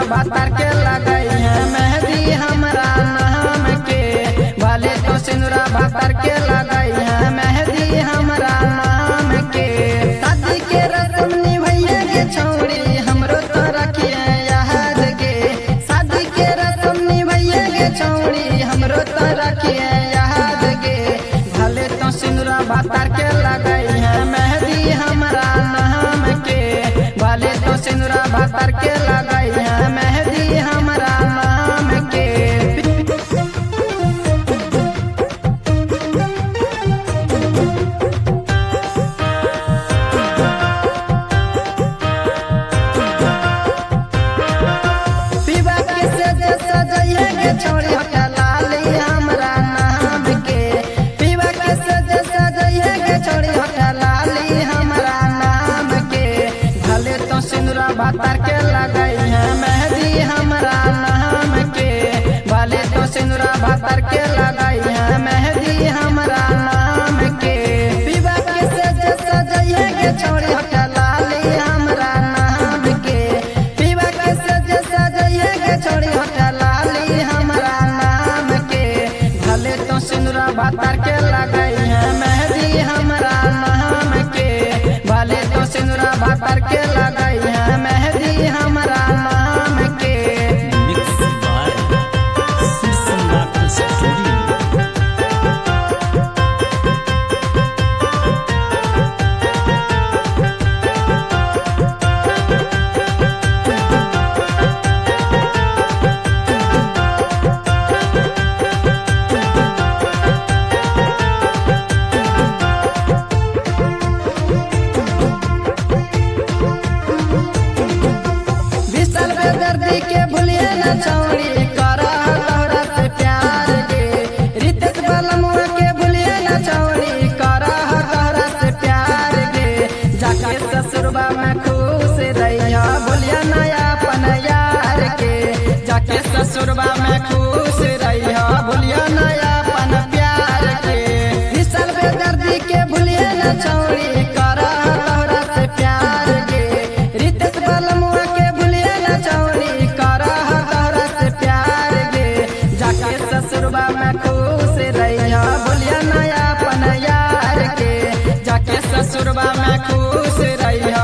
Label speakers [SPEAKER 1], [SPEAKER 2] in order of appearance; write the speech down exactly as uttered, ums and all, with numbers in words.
[SPEAKER 1] भातार के लगई है मेहंदी हमरा नाम के। भले तो सिंदूरा भातार के लगई है मेहंदी हमरा नाम के। शादी के रस्म निभैया के छौड़ी हमरो तो रखिए याद गे। शादी के रस्म निभैया के छौड़ी हमरो तो रखिए याद गे। भले तो सिंदूरा भातार के लगई है मेहंदी हमरा नाम के। भले तो सिंदूरा भातार के लगई है मेहंदी हमरा नाम के। पीवा के से सजइए के छोड़ी हटा लाली हमरा नाम के। पीवा के से सजइए के छोड़ी हटा लाली हमरा नाम के। भले तो सिंदूरा भातार के लगई है मेहंदी हमरा नाम के। भले तो सिंदूरा भातार के लगई है मेहंदी हमरा नाम के। पीवा के से सजइए के छोड़ी हटा लाली हमरा नाम के। पीवा के से सजइए के छोड़ी हटा लाली हमरा नाम के। भले तो सिंदूरा भातार के लगई है मेहंदी हमरा नाम के। भले तो सिंदूरा भातार के लगई है मेहंदी हमरा नाम के।
[SPEAKER 2] Mixed by Samrat Studio.
[SPEAKER 1] विशाल बेदर्दी के भूलिए न छौड़ी करा तोहरा से प्यार गे। रितेश बलमुआ के भूलिए न छौड़ी करा तोहरा से प्यार गे। जाके ससुरबा में खुश रहिया भूलिया नया अपन यार के। जाके ससुरबा में खुश रहिया भूलिया नया अपन प्यार के। विशाल बेदर्दी के भूलिए न छौड़ी करा तोहरा से प्यार गे। रितेश बलमुआ के भूलिए न छौड़ी करा तोहरा से प्यार गे। जाके ससुरबा में खुश रहिया भूलिया नया अपन यार के। जाके ससुरबा में खुश रहिया